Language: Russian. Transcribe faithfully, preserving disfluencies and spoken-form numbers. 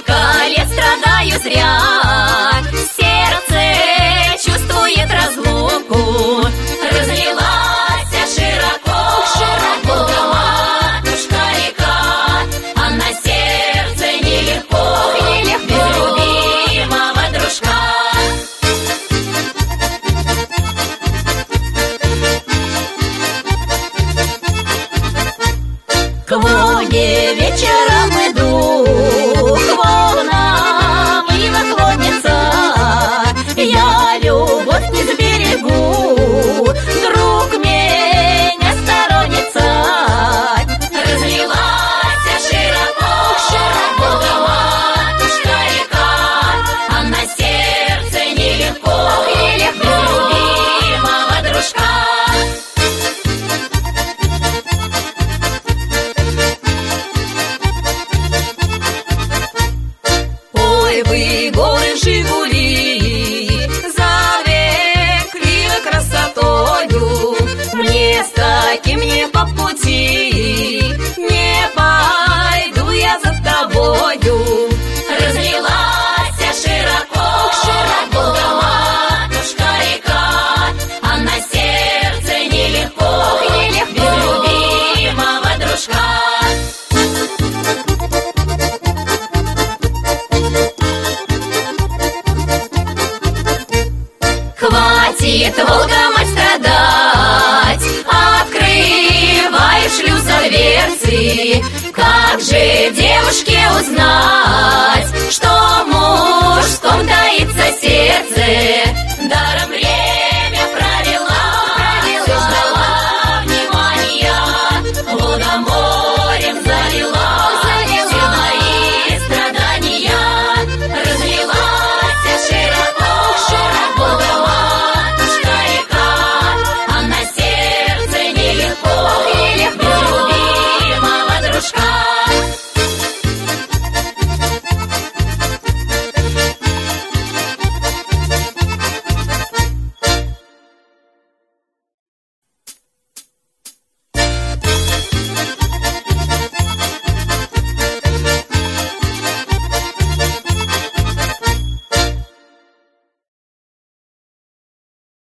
Сколько лет страдаю зря, сердце чувствует разлуку. Разлилась широко, широко матушка река, а на сердце нелегко, нелегко без любимого дружка. К Волге вечером иду, к волнам ивах лодница. Я любовь не сберегу, друг меня сторонница. Разлилась широко, широко матушка река, а на сердце нелегко, нелегко без любимого дружка. Ой, вы горы Жигули, завекли красотою, мне с таким не по пути, не пойду я за тобою. Разлилась широко, широко матушка река, а на сердце нелегко, нелегко без любимого дружка. Хватит, Волга-мать, страдать, открывай шлюза дверцы. Как же девушке узнать?